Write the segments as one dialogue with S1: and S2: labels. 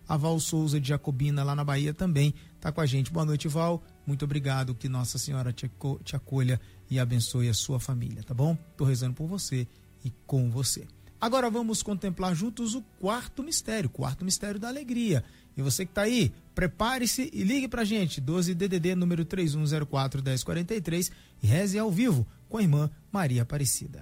S1: A Val Souza de Jacobina, lá na Bahia, também está com a gente. Boa noite, Val. Muito obrigado, que Nossa Senhora te acolha e abençoe a sua família, tá bom? Estou rezando por você e com você. Agora vamos contemplar juntos o quarto mistério da alegria. E você que está aí, prepare-se e ligue pra gente, 12 DDD número 3104 1043, e reze ao vivo com a irmã Maria Aparecida.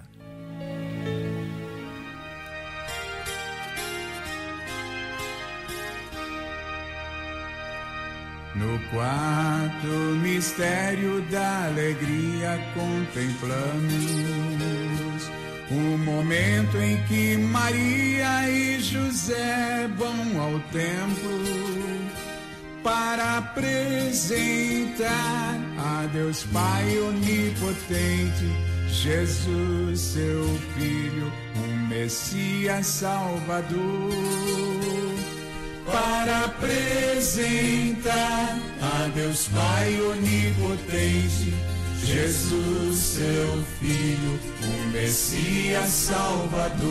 S2: No quarto mistério da alegria contemplamos o momento em que Maria e José vão ao templo para apresentar a Deus Pai onipotente, Jesus, seu Filho, o Messias Salvador. Para apresentar a Deus Pai onipotente, Jesus, seu Filho, o Messias Salvador.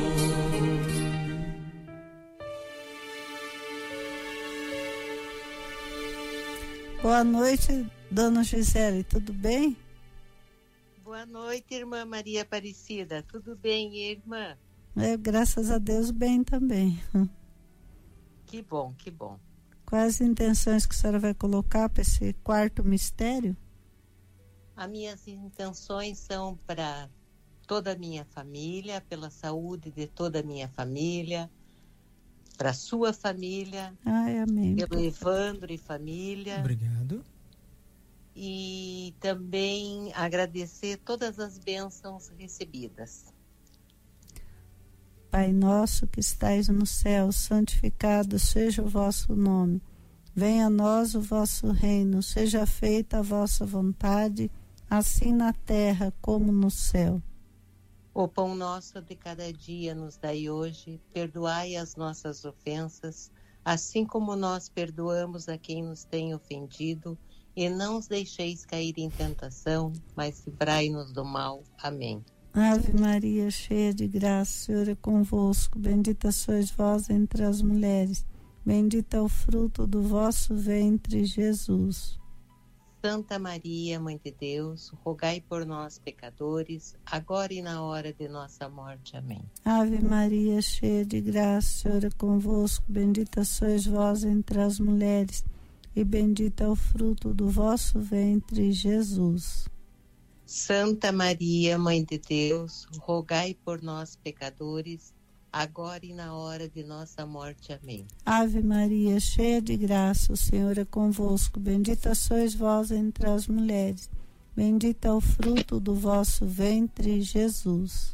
S3: Boa noite, dona Gisele, tudo bem?
S4: Boa noite, irmã Maria Aparecida, tudo bem, irmã?
S3: Graças a Deus, bem também.
S4: Que bom, que bom.
S3: Quais as intenções que a senhora vai colocar para esse quarto mistério?
S4: As minhas intenções são para toda a minha família, pela saúde de toda a minha família, para a sua família.
S3: Ai, amém.
S4: Pelo Evandro e família.
S1: Obrigado.
S4: E também agradecer todas as bênçãos recebidas.
S3: Pai nosso que estais no céu, santificado seja o vosso nome. Venha a nós o vosso reino, seja feita a vossa vontade, assim na terra como no céu.
S4: O pão nosso de cada dia nos dai hoje, perdoai as nossas ofensas, assim como nós perdoamos a quem nos tem ofendido, e não os deixeis cair em tentação, mas livrai-nos do mal. Amém.
S3: Ave Maria, cheia de graça, o Senhor é convosco, bendita sois vós entre as mulheres, bendito é o fruto do vosso ventre, Jesus.
S4: Santa Maria, Mãe de Deus, rogai por nós, pecadores, agora e na hora de nossa morte. Amém.
S3: Ave Maria, cheia de graça, o Senhor é convosco, bendita sois vós entre as mulheres, e bendito é o fruto do vosso ventre, Jesus.
S4: Santa Maria, Mãe de Deus, rogai por nós, pecadores, agora e na hora de nossa morte. Amém.
S3: Ave Maria, cheia de graça, o Senhor é convosco, bendita sois vós entre as mulheres, bendito é o fruto do vosso ventre, Jesus.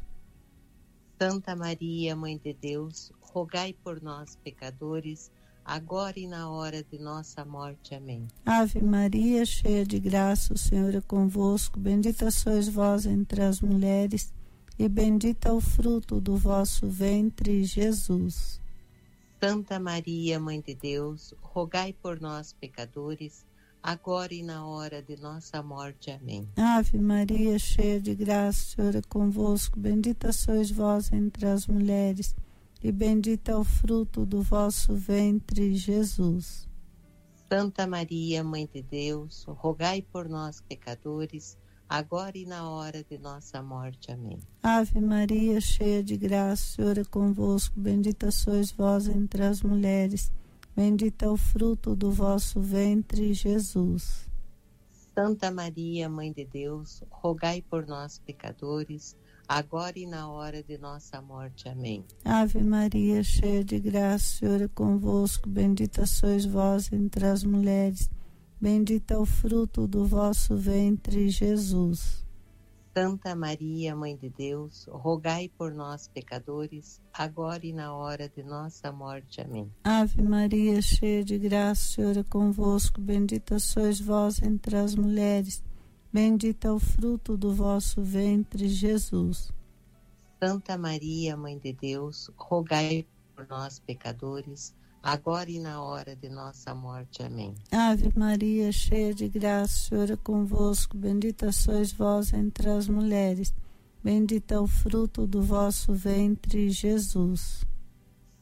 S4: Santa Maria, Mãe de Deus, rogai por nós, pecadores, agora e na hora de nossa morte. Amém.
S3: Ave Maria, cheia de graça, o Senhor é convosco, bendita sois vós entre as mulheres, e bendito é o fruto do vosso ventre, Jesus.
S4: Santa Maria, Mãe de Deus, rogai por nós, pecadores, agora e na hora de nossa morte. Amém.
S3: Ave Maria, cheia de graça, o Senhor é convosco, bendita sois vós entre as mulheres, e bendito é o fruto do vosso ventre, Jesus.
S4: Santa Maria, Mãe de Deus, rogai por nós, pecadores, agora e na hora de nossa morte. Amém.
S3: Ave Maria, cheia de graça, o Senhor é convosco, bendita sois vós entre as mulheres, bendito é o fruto do vosso ventre, Jesus.
S4: Santa Maria, Mãe de Deus, rogai por nós, pecadores, agora e na hora de nossa morte. Amém.
S3: Ave Maria, cheia de graça, o Senhor é convosco, bendita sois vós entre as mulheres, bendito é o fruto do vosso ventre, Jesus.
S4: Santa Maria, Mãe de Deus, rogai por nós, pecadores, agora e na hora de nossa morte. Amém.
S3: Ave Maria, cheia de graça, o Senhor é convosco, bendita sois vós entre as mulheres, bendito é o fruto do vosso ventre, Jesus.
S4: Santa Maria, Mãe de Deus, rogai por nós, pecadores, agora e na hora de nossa morte. Amém.
S3: Ave Maria, cheia de graça, o Senhor é convosco, bendita sois vós entre as mulheres, bendito é o fruto do vosso ventre, Jesus.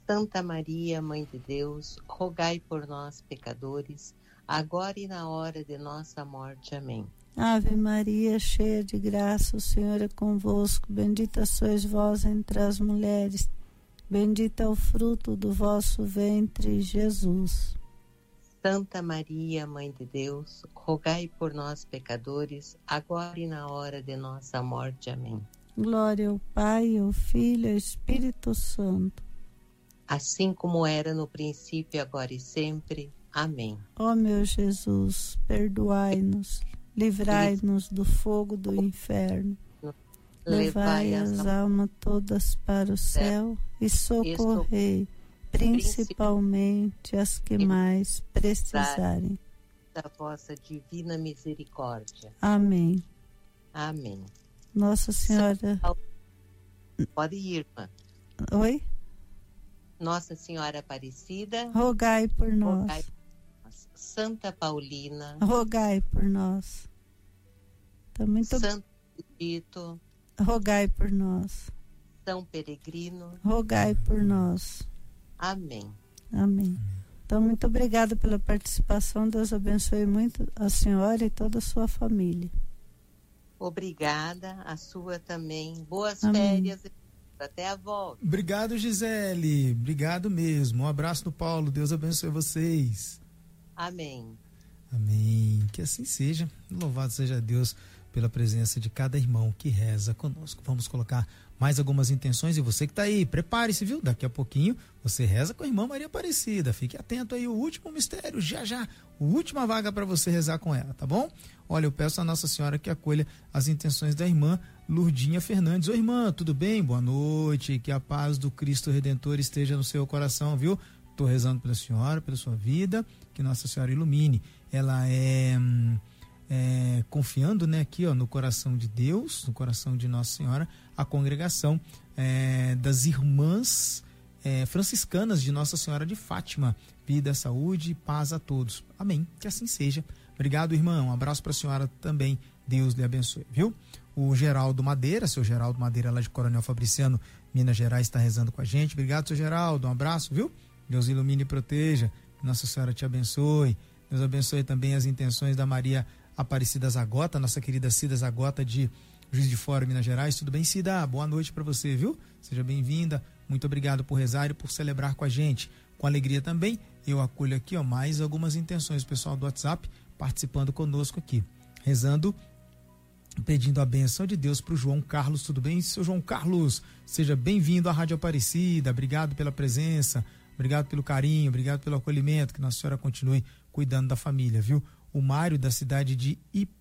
S4: Santa Maria, Mãe de Deus, rogai por nós, pecadores, agora e na hora de nossa morte. Amém.
S3: Ave Maria, cheia de graça, o Senhor é convosco. Bendita sois vós entre as mulheres. Bendito é o fruto do vosso ventre, Jesus.
S4: Santa Maria, Mãe de Deus, rogai por nós, pecadores, agora e na hora de nossa morte. Amém.
S3: Glória ao Pai, ao Filho e ao Espírito Santo.
S4: Assim como era no princípio, agora e sempre. Amém.
S3: Ó meu Jesus, perdoai-nos, livrai-nos do fogo do inferno, levai as almas todas para o céu e socorrei principalmente as que mais precisarem
S4: da vossa divina misericórdia.
S3: Amém.
S4: Amém.
S3: Nossa Senhora...
S4: Pode ir, irmã.
S3: Oi?
S4: Nossa Senhora Aparecida,
S3: rogai por nós.
S4: Rogai por nós. Santa Paulina,
S3: rogai por nós. Também
S4: Santo Espírito,
S3: rogai por nós.
S4: São Peregrino,
S3: rogai por nós.
S4: Amém.
S3: Amém. Então, muito obrigada pela participação. Deus abençoe muito a senhora e toda a sua família.
S4: Obrigada, a sua também. Boas
S3: Amém.
S4: férias. Até a volta.
S1: Obrigado, Gisele. Obrigado mesmo. Um abraço do Paulo. Deus abençoe vocês.
S4: Amém.
S1: Amém. Que assim seja. Louvado seja Deus pela presença de cada irmão que reza conosco. Vamos colocar mais algumas intenções e você que está aí, prepare-se, viu? Daqui a pouquinho você reza com a irmã Maria Aparecida. Fique atento aí, o último mistério, já, a última vaga para você rezar com ela, tá bom? Olha, eu peço a Nossa Senhora que acolha as intenções da irmã Lurdinha Fernandes. Oi, irmã, tudo bem? Boa noite, que a paz do Cristo Redentor esteja no seu coração, viu? Estou rezando pela senhora, pela sua vida, que Nossa Senhora ilumine. Ela confiando, né, aqui, ó, no coração de Deus, no coração de Nossa Senhora, a congregação das irmãs franciscanas de Nossa Senhora de Fátima. Vida, saúde e paz a todos. Amém. Que assim seja. Obrigado, irmão. Um abraço para a senhora também. Deus lhe abençoe, viu? O Geraldo Madeira, seu Geraldo Madeira lá de Coronel Fabriciano, Minas Gerais, está rezando com a gente. Obrigado, seu Geraldo. Um abraço, viu? Deus ilumine e proteja. Nossa Senhora te abençoe. Deus abençoe também as intenções da Maria Aparecida Zagota, nossa querida Cida Zagota de Juiz de Fora, Minas Gerais. Tudo bem, Cida? Boa noite para você, viu? Seja bem-vinda. Muito obrigado por rezar e por celebrar com a gente. Com alegria também, eu acolho aqui, ó, mais algumas intenções. O pessoal do WhatsApp participando conosco aqui. Rezando, pedindo a benção de Deus para o João Carlos. Tudo bem, seu João Carlos? Seja bem-vindo à Rádio Aparecida. Obrigado pela presença, obrigado pelo carinho, obrigado pelo acolhimento. Que Nossa Senhora continue cuidando da família, viu? O Mário, da cidade de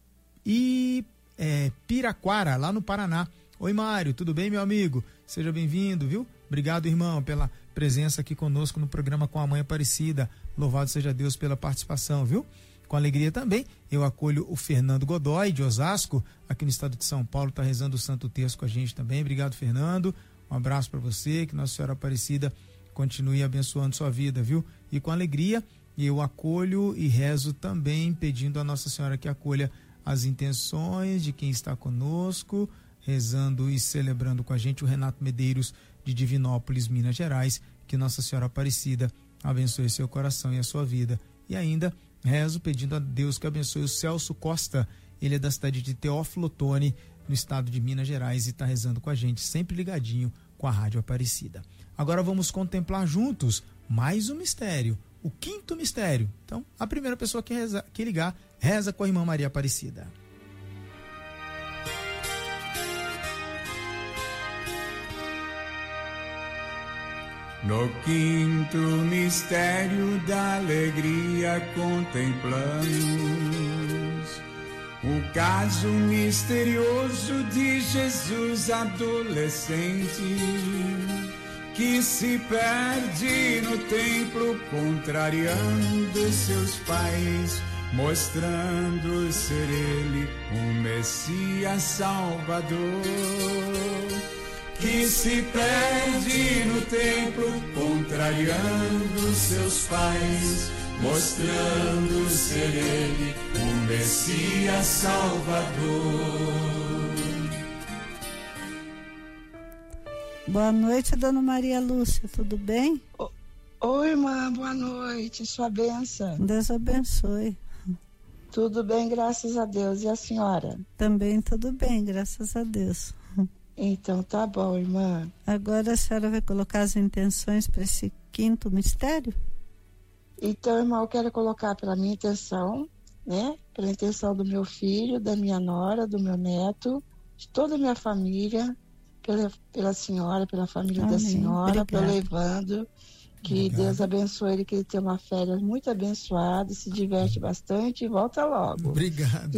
S1: Piraquara, lá no Paraná. Oi, Mário, tudo bem, meu amigo? Seja bem-vindo, viu? Obrigado, irmão, pela presença aqui conosco no programa Com a Mãe Aparecida. Louvado seja Deus pela participação, viu? Com alegria também, eu acolho o Fernando Godoy, de Osasco, aqui no estado de São Paulo, está rezando o Santo Terço com a gente também. Obrigado, Fernando. Um abraço para você, que Nossa Senhora Aparecida continue abençoando sua vida, viu? E com alegria, eu acolho e rezo também, pedindo a Nossa Senhora que acolha as intenções de quem está conosco, rezando e celebrando com a gente, o Renato Medeiros, de Divinópolis, Minas Gerais. Que Nossa Senhora Aparecida abençoe seu coração e a sua vida. E ainda rezo pedindo a Deus que abençoe o Celso Costa. Ele é da cidade de Teófilo Otoni, no estado de Minas Gerais, e está rezando com a gente, sempre ligadinho com a Rádio Aparecida. Agora vamos contemplar juntos mais um mistério, o quinto mistério. Então, a primeira pessoa que ligar, reza com a irmã Maria Aparecida.
S2: No quinto mistério da alegria contemplamos o caso misterioso de Jesus adolescente, que se perde no templo contrariando seus pais, mostrando ser ele o Messias Salvador. Que se perde no templo contrariando seus pais, mostrando ser ele o Messias Salvador.
S3: Boa noite, dona Maria Lúcia, tudo bem?
S5: Oi, irmã, boa noite, sua bênção.
S3: Deus abençoe.
S5: Tudo bem, graças a Deus. E a senhora?
S3: Também tudo bem, graças a Deus.
S5: Então tá bom, irmã.
S3: Agora a senhora vai colocar as intenções para esse quinto mistério?
S5: Então, irmã, eu quero colocar pela minha intenção, né? Pela intenção do meu filho, da minha nora, do meu neto, de toda a minha família, pela senhora, pela família
S3: Amém.
S5: da senhora,
S3: Obrigada.
S5: pelo Evandro. Que
S1: Obrigado.
S5: Deus abençoe ele, que ele tenha uma férias muito abençoada, se diverte bastante e volta logo.
S1: Obrigado.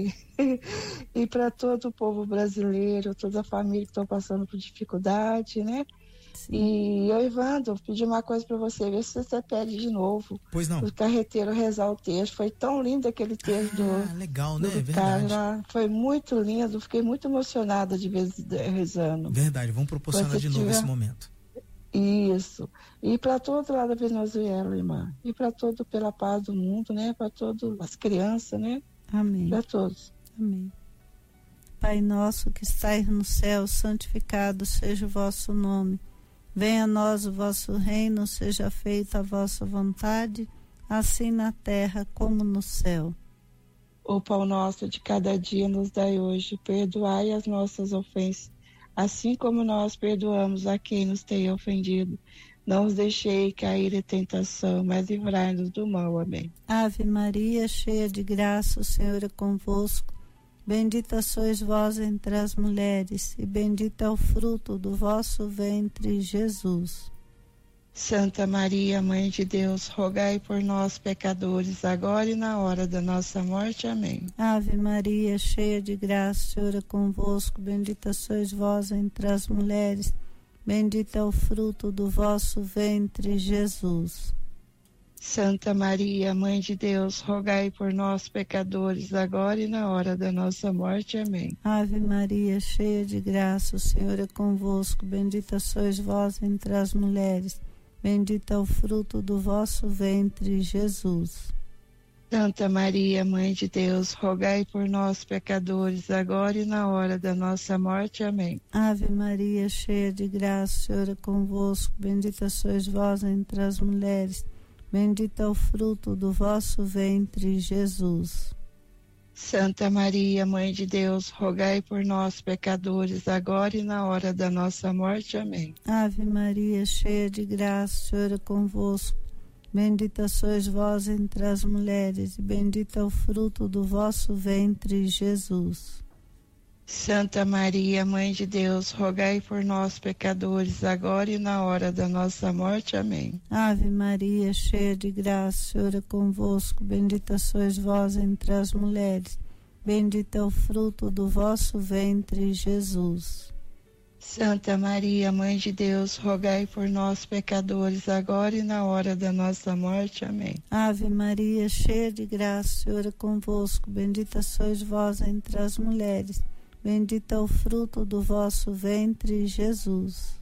S5: E para todo o povo brasileiro, toda a família que estão passando por dificuldade, né?
S3: Sim.
S5: E eu, Evandro, pedi uma coisa para você, ver se você pede de novo.
S1: Pois não.
S5: O carreteiro rezar o texto. Foi tão lindo aquele texto
S1: Legal, né?
S5: do
S1: Verdade.
S5: cara. Foi muito lindo, fiquei muito emocionada de vez rezando.
S1: Verdade, vamos proporcionar
S5: Você
S1: de novo
S5: tiver-
S1: esse momento.
S5: Isso. E para todo lado da Venezuela, irmã. E para todo, pela paz do mundo, né? Para todas as crianças, né?
S3: Amém.
S5: Para todos.
S3: Amém. Pai nosso que estais no céu, santificado seja o vosso nome. Venha a nós o vosso reino, seja feita a vossa vontade, assim na terra como no céu.
S5: O pão nosso de cada dia nos dai hoje. Perdoai as nossas ofensas, assim como nós perdoamos a quem nos tem ofendido. Não os deixei cair em tentação, mas livrai-nos do mal. Amém.
S3: Ave Maria, cheia de graça, o Senhor é convosco. Bendita sois vós entre as mulheres, e bendito é o fruto do vosso ventre, Jesus.
S5: Santa Maria, Mãe de Deus, rogai por nós, pecadores, agora e na hora da nossa morte. Amém.
S3: Ave Maria, cheia de graça, o Senhor é convosco. Bendita sois vós entre as mulheres, bendito é o fruto do vosso ventre, Jesus.
S5: Santa Maria, Mãe de Deus, rogai por nós, pecadores, agora e na hora da nossa morte. Amém.
S3: Ave Maria, cheia de graça, o Senhor é convosco. Bendita sois vós entre as mulheres, bendito é o fruto do vosso ventre, Jesus.
S5: Santa Maria, Mãe de Deus, rogai por nós, pecadores, agora e na hora da nossa morte. Amém.
S3: Ave Maria, cheia de graça, o Senhor é convosco. Bendita sois vós entre as mulheres, bendito é o fruto do vosso ventre, Jesus.
S5: Santa Maria, Mãe de Deus, rogai por nós, pecadores, agora e na hora da nossa morte. Amém.
S3: Ave Maria, cheia de graça, o Senhor é convosco. Bendita sois vós entre as mulheres, e bendito é o fruto do vosso ventre, Jesus.
S5: Santa Maria, Mãe de Deus, rogai por nós, pecadores, agora e na hora da nossa morte. Amém.
S3: Ave Maria, cheia de graça, o Senhor é convosco. Bendita sois vós entre as mulheres, bendito é o fruto do vosso ventre, Jesus.
S5: Santa Maria, Mãe de Deus, rogai por nós, pecadores, agora e na hora da nossa morte. Amém.
S3: Ave Maria, cheia de graça, o Senhor é convosco. Bendita sois vós entre as mulheres, bendito é o fruto do vosso ventre, Jesus.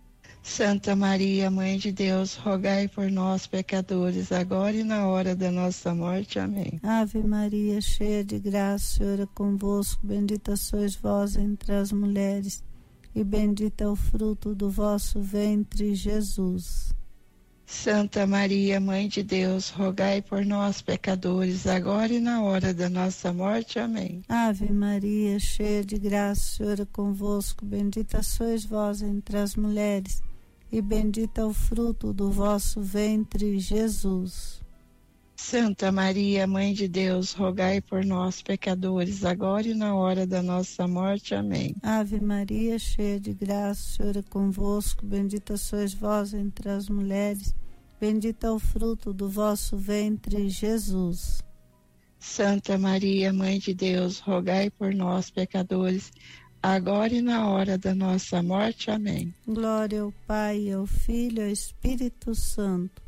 S5: Santa Maria, Mãe de Deus, rogai por nós, pecadores, agora e na hora da nossa morte. Amém.
S3: Ave Maria, cheia de graça, o Senhor é convosco. Bendita sois vós entre as mulheres, e bendito é o fruto do vosso ventre, Jesus.
S5: Santa Maria, Mãe de Deus, rogai por nós, pecadores, agora e na hora da nossa morte. Amém.
S3: Ave Maria, cheia de graça, o Senhor é convosco. Bendita sois vós entre as mulheres, e bendito é o fruto do vosso ventre, Jesus.
S5: Santa Maria, Mãe de Deus, rogai por nós, pecadores, agora e na hora da nossa morte. Amém.
S3: Ave Maria, cheia de graça, o Senhor é convosco. Bendita sois vós entre as mulheres, bendito é o fruto do vosso ventre, Jesus.
S5: Santa Maria, Mãe de Deus, rogai por nós, pecadores, agora e na hora da nossa morte. Amém.
S3: Glória ao Pai, ao Filho e ao Espírito Santo.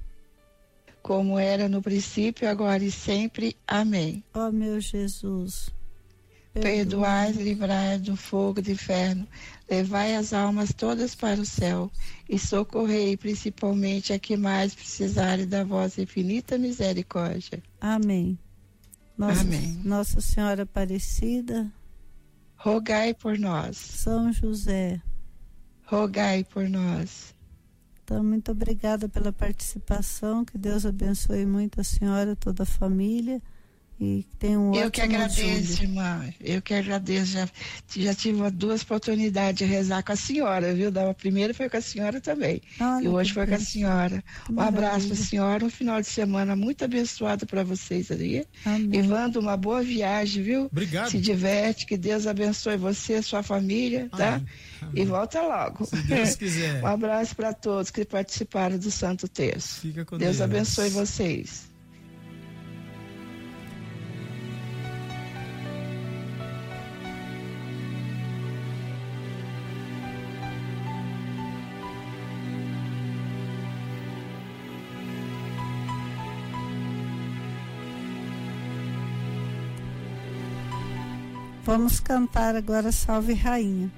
S5: Como era no princípio, agora e sempre. Amém.
S3: Ó meu Jesus,
S5: Perdoai, livrai do fogo do inferno, levai as almas todas para o céu e socorrei principalmente a que mais precisarem da vossa infinita misericórdia.
S3: Amém.
S5: Amém.
S3: Nossa Senhora Aparecida,
S5: Rogai por nós.
S3: São José,
S5: rogai por nós.
S3: Então, muito obrigada pela participação, que Deus abençoe muito a senhora, toda a família, e que tenha um ótimo
S5: Eu que agradeço, irmã, eu que agradeço, já tive 2 oportunidades de rezar com a senhora, viu? A primeira foi com a senhora também, e hoje foi com a senhora. Um abraço para a senhora, um final de semana muito abençoado para vocês ali.
S3: Amém.
S5: Evandro, uma boa viagem, viu?
S1: Obrigado.
S5: Se diverte, que Deus abençoe você, sua família, tá?
S1: Amém.
S5: E volta logo.
S1: Se Deus quiser.
S5: Um abraço para todos que participaram do Santo Terço.
S1: Fica com
S5: Deus
S1: Deus.
S5: abençoe vocês.
S3: Vamos cantar agora Salve Rainha.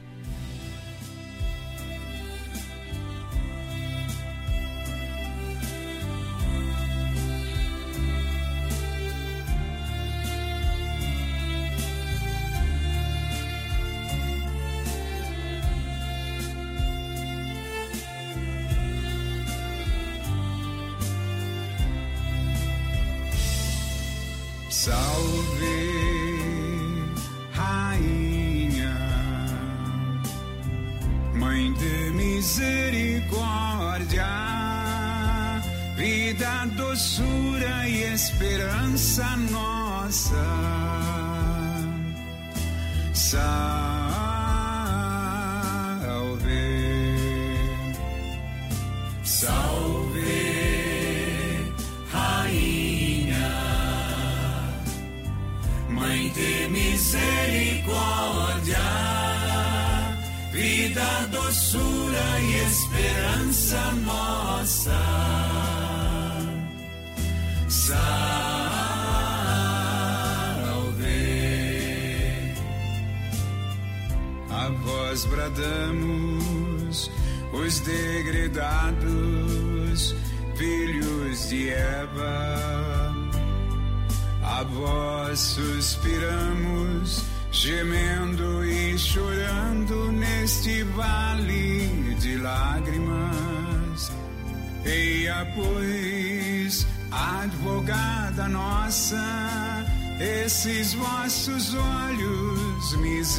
S2: Salve, Rainha, Mãe de misericórdia, vida, doçura e esperança nossa. Salve, salve, Rainha, Mãe de misericórdia, vida, doçura e esperança nossa. Salve, a vós bradamos, os degredados, filhos de Eva. A vós suspiramos, gemendo e chorando neste vale de lágrimas. Eia, pois, advogada nossa, esses vossos olhos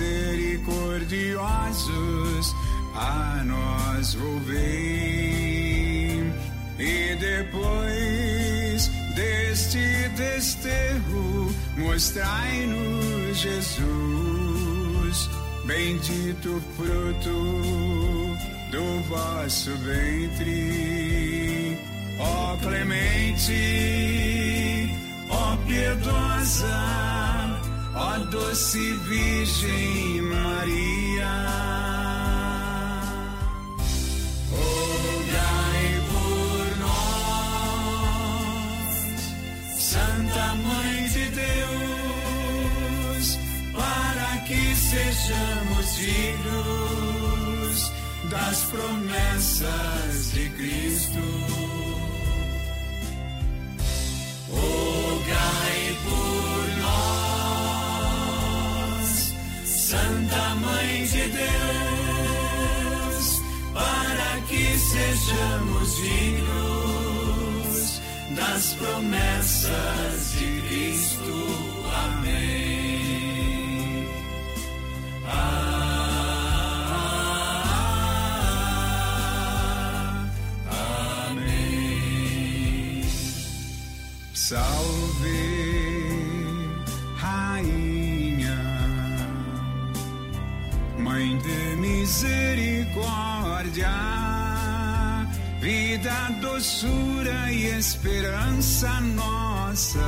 S2: misericordiosos a nós volvei. E depois deste desterro, mostrai-nos Jesus, bendito fruto do vosso ventre. Ó clemente, ó piedosa, ó doce Virgem Maria. Santa Mãe de Deus, para que sejamos dignos das promessas de Cristo. Rogai por nós, Santa Mãe de Deus, para que sejamos dignos das promessas de Cristo. Amém. Amém. Salve, Rainha, Mãe de misericórdia, vida, doçura e esperança nossa.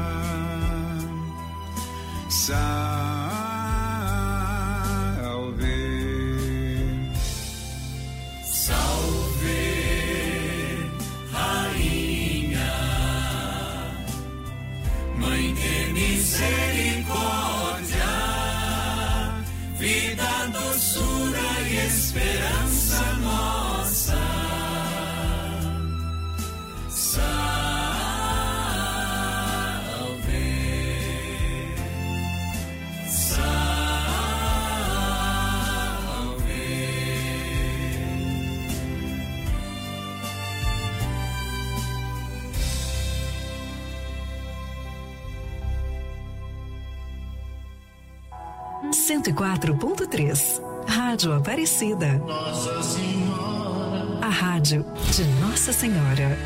S2: Salve, salve, Rainha, Mãe de misericórdia, vida, doçura e esperança nossa. Salve, salve,
S6: 104.3. Rádio Aparecida.
S2: Nossa Senhora.
S6: A rádio de Nossa Senhora.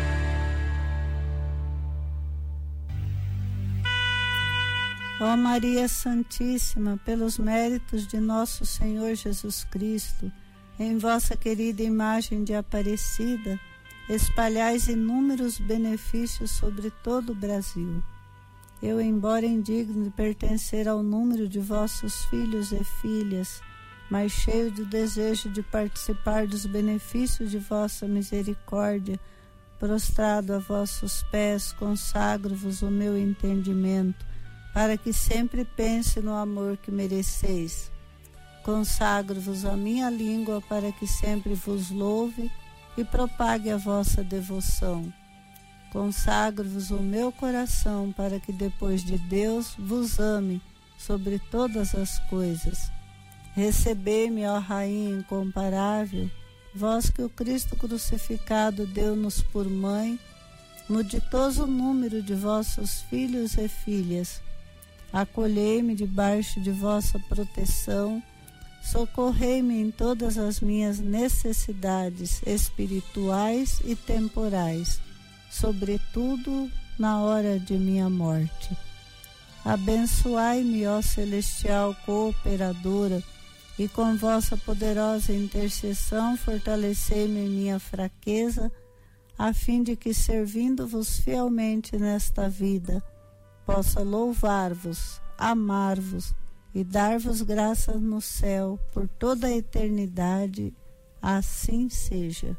S3: Ó Maria Santíssima, pelos méritos de nosso Senhor Jesus Cristo, em vossa querida imagem de Aparecida, espalhais inúmeros benefícios sobre todo o Brasil. Eu, embora indigno de pertencer ao número de vossos filhos e filhas, mas cheio do desejo de participar dos benefícios de vossa misericórdia, prostrado a vossos pés, consagro-vos o meu entendimento, para que sempre pense no amor que mereceis. Consagro-vos a minha língua, para que sempre vos louve e propague a vossa devoção. Consagro-vos o meu coração, para que depois de Deus vos ame sobre todas as coisas. Recebei-me, ó Rainha incomparável, vós que o Cristo crucificado deu-nos por mãe, no ditoso número de vossos filhos e filhas. Acolhei-me debaixo de vossa proteção, socorrei-me em todas as minhas necessidades espirituais e temporais, sobretudo na hora de minha morte. Abençoai-me, ó celestial cooperadora, e com vossa poderosa intercessão fortalecei-me em minha fraqueza, a fim de que, servindo-vos fielmente nesta vida, possa louvar-vos, amar-vos e dar-vos graças no céu por toda a eternidade. Assim seja.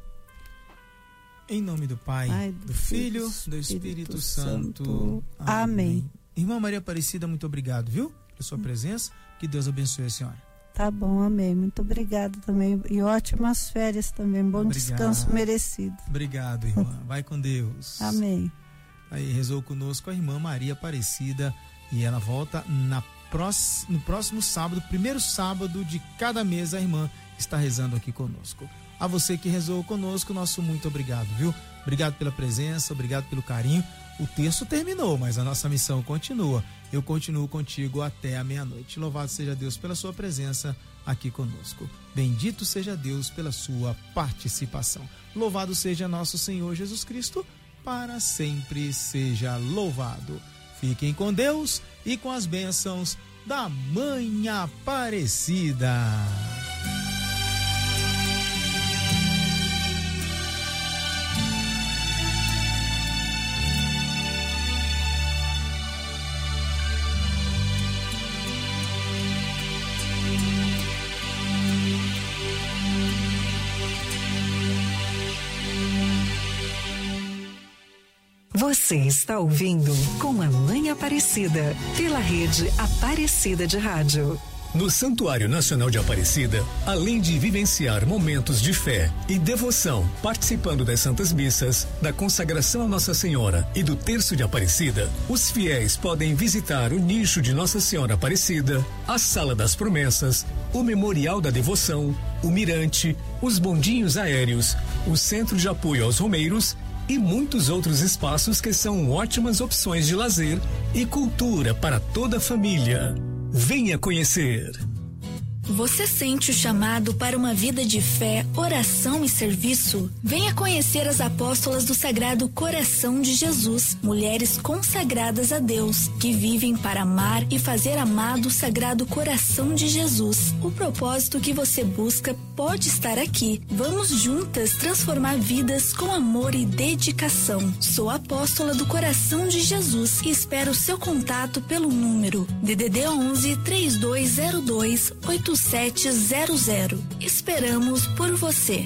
S1: Em nome do Pai, do Filho, do Espírito Santo. Amém. Irmã Maria Aparecida, muito obrigado, viu? Pela sua presença. Que Deus abençoe a senhora.
S3: Tá bom, amém. Muito obrigada também. E ótimas férias também. Bom descanso merecido.
S1: Obrigado, irmã. Vai com Deus.
S3: Amém.
S1: Aí rezou conosco a irmã Maria Aparecida e ela volta no próximo sábado, primeiro sábado de cada mês. A irmã está rezando aqui conosco. A você que rezou conosco, nosso muito obrigado, viu? Obrigado pela presença, obrigado pelo carinho. O texto terminou, mas a nossa missão continua. Eu continuo contigo até a meia-noite. Louvado seja Deus pela sua presença aqui conosco. Bendito seja Deus pela sua participação. Louvado seja nosso Senhor Jesus Cristo, para sempre seja louvado. Fiquem com Deus e com as bênçãos da Mãe Aparecida.
S6: Você está ouvindo Com a Mãe Aparecida, pela rede Aparecida de Rádio.
S7: No Santuário Nacional de Aparecida, além de vivenciar momentos de fé e devoção, participando das Santas Missas, da consagração a Nossa Senhora e do Terço de Aparecida, os fiéis podem visitar o nicho de Nossa Senhora Aparecida, a Sala das Promessas, o Memorial da Devoção, o Mirante, os bondinhos aéreos, o Centro de Apoio aos Romeiros e muitos outros espaços que são ótimas opções de lazer e cultura para toda a família. Venha conhecer.
S8: Você sente o chamado para uma vida de fé, oração e serviço? Venha conhecer as apóstolas do Sagrado Coração de Jesus, mulheres consagradas a Deus, que vivem para amar e fazer amado o Sagrado Coração de Jesus. O propósito que você busca pode estar aqui. Vamos juntas transformar vidas com amor e dedicação. Sou apóstola do Coração de Jesus e espero seu contato pelo número DDD 11 3202 8700. Esperamos por você.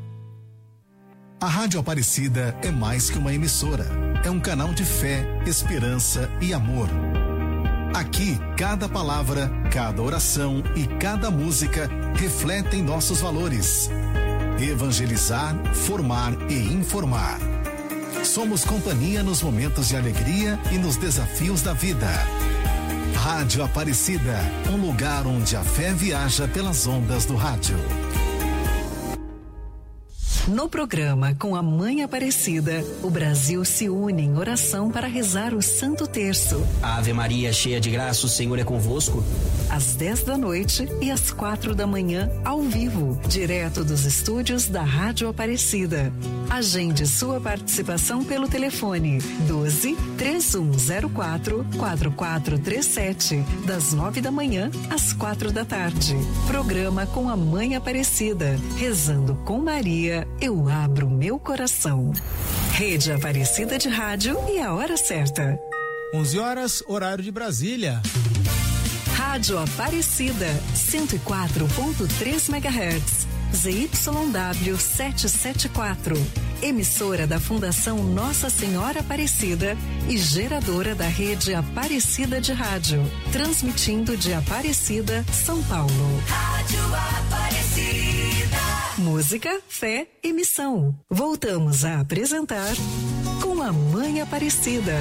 S9: A Rádio Aparecida é mais que uma emissora. É um canal de fé, esperança e amor. Aqui, cada palavra, cada oração e cada música refletem nossos valores. Evangelizar, formar e informar. Somos companhia nos momentos de alegria e nos desafios da vida. Rádio Aparecida, um lugar onde a fé viaja pelas ondas do rádio.
S6: No programa Com a Mãe Aparecida, o Brasil se une em oração para rezar o Santo Terço.
S10: Ave Maria, cheia de graça, o Senhor é convosco.
S6: Às 10 da noite e às 4 da manhã, ao vivo, direto dos estúdios da Rádio Aparecida. Agende sua participação pelo telefone 12 3104 4437, das 9 da manhã às 4 da tarde. Programa Com a Mãe Aparecida, rezando com Maria, eu abro meu coração. Rede Aparecida de Rádio e a hora certa.
S1: 11 horas, horário de Brasília.
S6: Rádio Aparecida, 104.3 MHz. ZYW 774. Emissora da Fundação Nossa Senhora Aparecida e geradora da Rede Aparecida de Rádio. Transmitindo de Aparecida, São Paulo.
S2: Rádio Aparecida.
S6: Música, fé e missão. Voltamos a apresentar Com a Mãe Aparecida.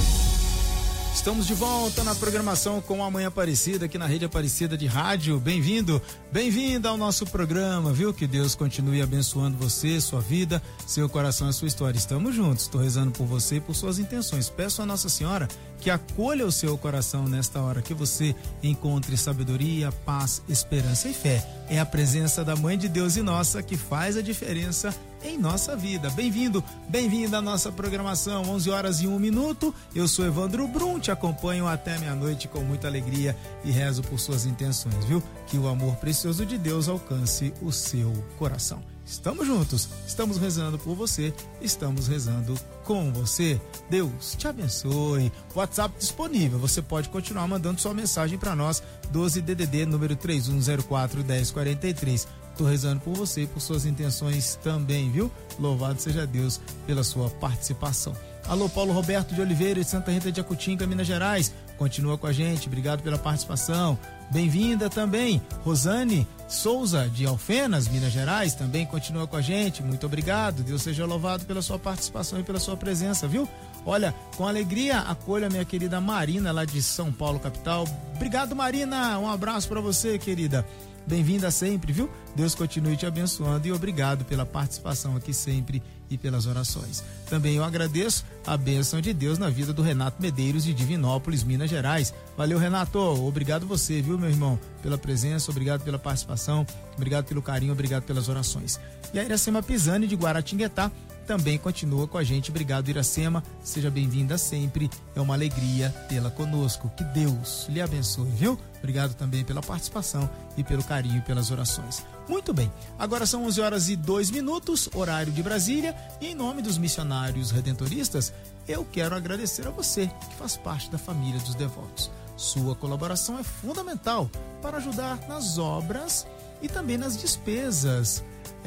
S1: Estamos de volta na programação Com a Mãe Aparecida, aqui na Rede Aparecida de Rádio. Bem-vindo, bem-vinda ao nosso programa, viu? Que Deus continue abençoando você, sua vida, seu coração e sua história. Estamos juntos, estou rezando por você e por suas intenções. Peço a Nossa Senhora que acolha o seu coração nesta hora, que você encontre sabedoria, paz, esperança e fé. É a presença da Mãe de Deus e nossa que faz a diferença em nossa vida. Bem-vindo, bem-vinda à nossa programação, 11 horas e 1 minuto. Eu sou Evandro Brum, te acompanho até meia-noite com muita alegria e rezo por suas intenções, viu? Que o amor precioso de Deus alcance o seu coração. Estamos juntos, estamos rezando por você, estamos rezando com você. Deus te abençoe. WhatsApp disponível, você pode continuar mandando sua mensagem para nós, 12 DDD número 3104 1043. Tô rezando por você e por suas intenções também, viu? Louvado seja Deus pela sua participação. Alô, Paulo Roberto de Oliveira, de Santa Rita de Jacutinga, Minas Gerais. Continua com a gente, obrigado pela participação. Bem-vinda também, Rosane Souza, de Alfenas, Minas Gerais, também continua com a gente. Muito obrigado, Deus seja louvado pela sua participação e pela sua presença, viu? Olha, com alegria, acolha a minha querida Marina, lá de São Paulo, capital. Obrigado, Marina, um abraço para você, querida. Bem-vinda sempre, viu? Deus continue te abençoando e obrigado pela participação aqui sempre e pelas orações. Também eu agradeço a bênção de Deus na vida do Renato Medeiros de Divinópolis, Minas Gerais. Valeu, Renato. Obrigado você, viu, meu irmão, pela presença, obrigado pela participação, obrigado pelo carinho, obrigado pelas orações. E a Iracema Pisani de Guaratinguetá também continua com a gente. Obrigado, Iracema. Seja bem-vinda sempre. É uma alegria tê-la conosco. Que Deus lhe abençoe, viu? Obrigado também pela participação e pelo carinho e pelas orações. Muito bem. Agora são 11 horas e 2 minutos, horário de Brasília. E em nome dos missionários redentoristas, eu quero agradecer a você que faz parte da família dos devotos. Sua colaboração é fundamental para ajudar nas obras e também nas despesas.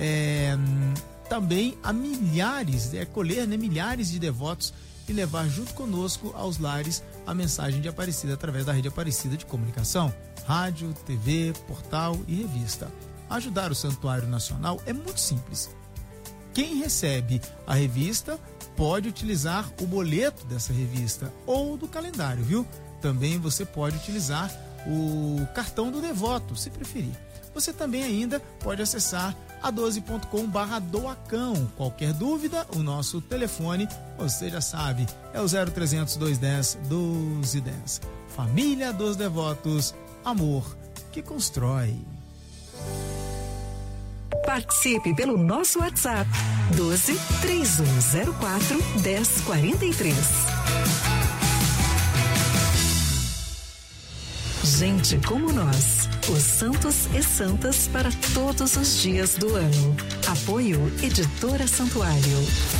S1: Também a milhares, acolher milhares de devotos e levar junto conosco aos lares a mensagem de Aparecida através da Rede Aparecida de Comunicação, rádio, TV, portal e revista. Ajudar o Santuário Nacional é muito simples. Quem recebe a revista pode utilizar o boleto dessa revista ou do calendário, viu? Também você pode utilizar o cartão do devoto, se preferir. Você também ainda pode acessar a12.com/doacão. Qualquer dúvida, o nosso telefone, você já sabe, é o 0300 210 1210. Família dos Devotos, amor que constrói.
S6: Participe pelo nosso WhatsApp 12 3104 1043. Gente como nós, os santos e santas para todos os dias do ano. Apoio Editora Santuário.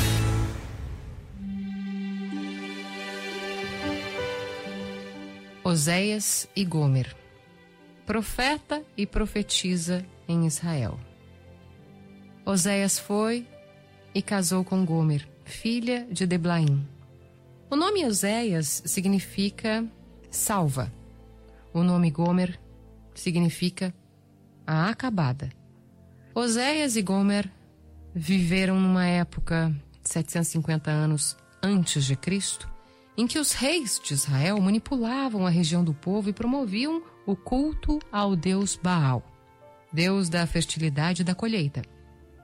S11: Oséias e Gomer, profeta e profetiza em Israel. Oséias foi e casou com Gomer, filha de Deblaim. O nome Oséias significa salva. O nome Gomer significa a acabada. Oséias e Gomer viveram numa época, 750 anos antes de Cristo, em que os reis de Israel manipulavam a região do povo e promoviam o culto ao deus Baal, deus da fertilidade e da colheita.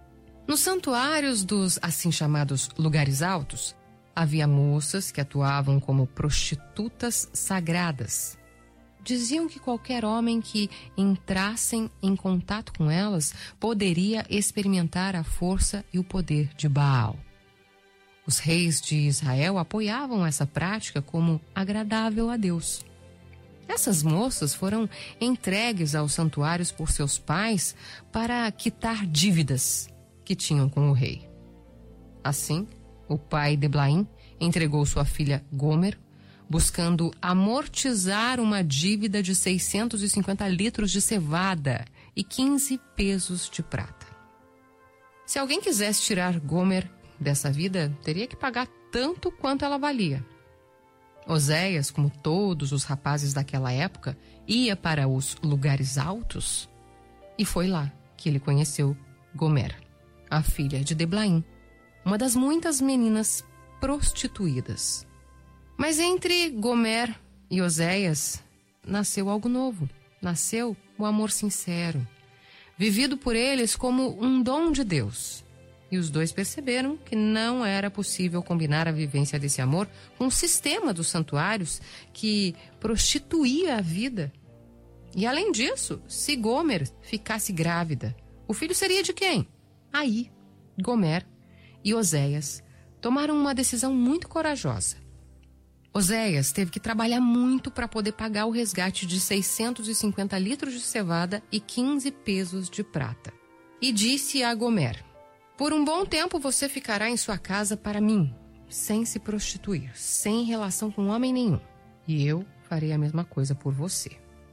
S11: Nos santuários dos assim chamados lugares altos, havia moças que atuavam como prostitutas sagradas. Diziam que qualquer homem que entrasse em contato com elas poderia experimentar a força e o poder de Baal. Os reis de Israel apoiavam essa prática como agradável a Deus. Essas moças foram entregues aos santuários por seus pais para quitar dívidas que tinham com o rei. Assim, o pai Deblaim entregou sua filha Gomer, buscando amortizar uma dívida de 650 litros de cevada e 15 pesos de prata. Se alguém quisesse tirar Gomer dessa vida, teria que pagar tanto quanto ela valia. Oséias, como todos os rapazes daquela época, ia para os lugares altos e foi lá que ele conheceu Gomer, a filha de Deblaim, uma das muitas meninas prostituídas. Mas entre Gomer e Oséias nasceu algo novo. Nasceu o amor sincero, vivido por eles como um dom de Deus. E os dois perceberam que não era possível combinar a vivência desse amor com o sistema dos santuários que prostituía a vida. E além disso, se Gomer ficasse grávida, o filho seria de quem? Aí, Gomer e Oséias tomaram uma decisão muito corajosa. Oséias teve que trabalhar muito para poder pagar o resgate de 650 litros de cevada e 15 pesos de prata. E disse a Gomer: por um bom tempo você ficará em sua casa para mim, sem se prostituir, sem relação com homem nenhum. E eu farei a mesma coisa por você.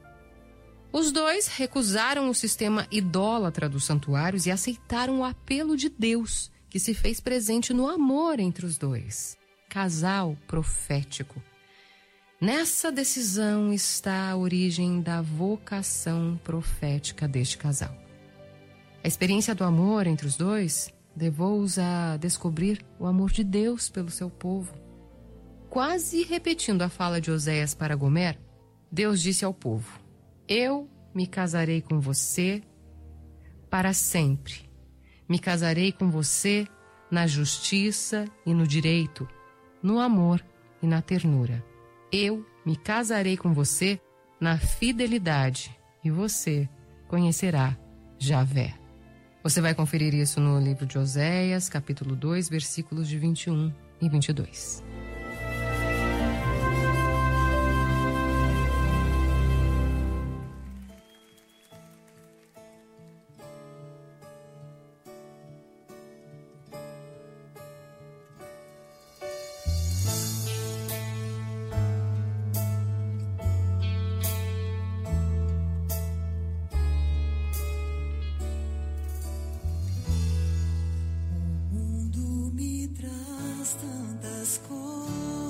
S11: Os dois recusaram o sistema idólatra dos santuários e aceitaram o apelo de Deus, que se fez presente no amor entre os dois. Casal profético. Nessa decisão está a origem da vocação profética deste casal. A experiência do amor entre os dois levou-os a descobrir o amor de Deus pelo seu povo. Quase repetindo a fala de Oséias para Gomer, Deus disse ao povo: eu me casarei com você para sempre. Me casarei com você na justiça e no direito, no amor e na ternura. Eu me casarei com você na fidelidade e você conhecerá Javé. Você vai conferir isso no livro de Oséias, capítulo 2, versículos de 21 e 22.
S2: Tantas coisas,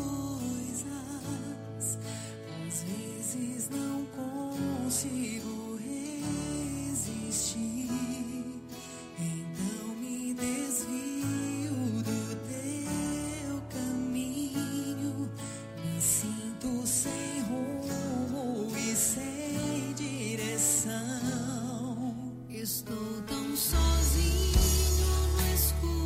S2: às vezes não consigo resistir, então me desvio do teu caminho, me sinto sem rumo e sem direção, estou tão sozinho no escuro.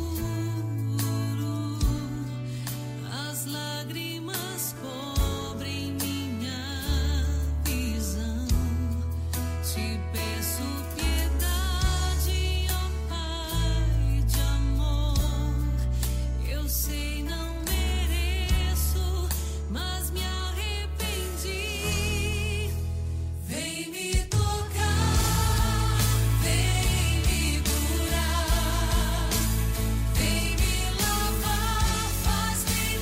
S2: Lágrimas cobrem minha visão. Te peço piedade, ó Pai de amor. Eu sei não mereço, mas me arrependi. Vem me tocar, vem me curar, vem me lavar, faz-me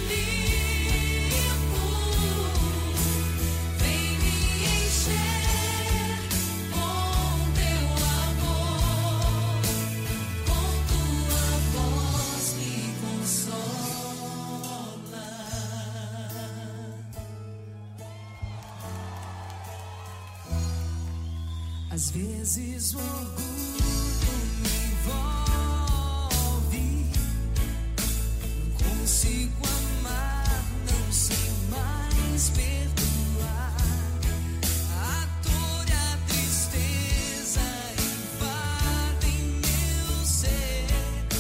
S2: às vezes o orgulho me envolve, não consigo amar, não sei mais perdoar. A dor e a tristeza invadem meu ser,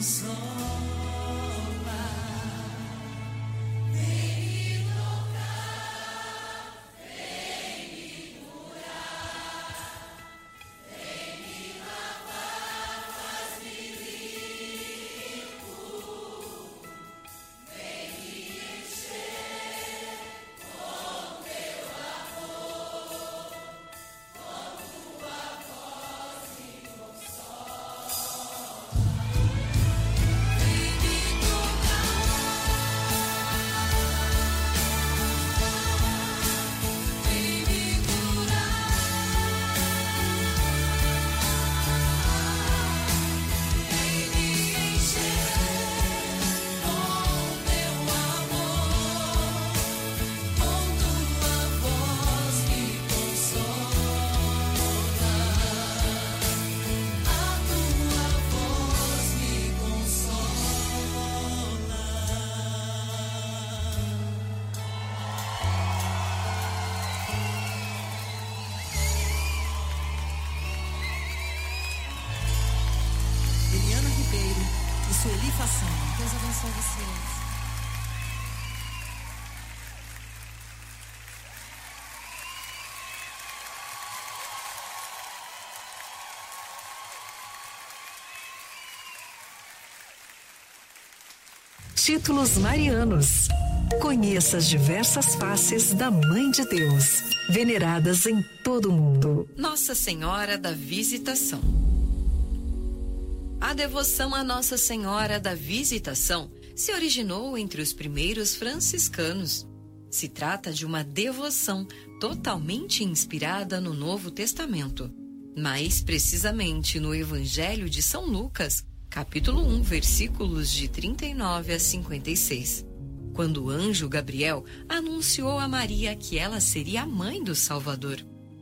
S12: Sueli Façanha. Deus abençoe vocês.
S6: Títulos marianos. Conheça as diversas faces da Mãe de Deus, veneradas em todo o mundo.
S13: Nossa Senhora da Visitação. A devoção a Nossa Senhora da Visitação se originou entre os primeiros franciscanos. Se trata de uma devoção totalmente inspirada no Novo Testamento, mais precisamente no Evangelho de São Lucas, capítulo 1, versículos de 39 a 56, quando o anjo Gabriel anunciou a Maria que ela seria a mãe do Salvador.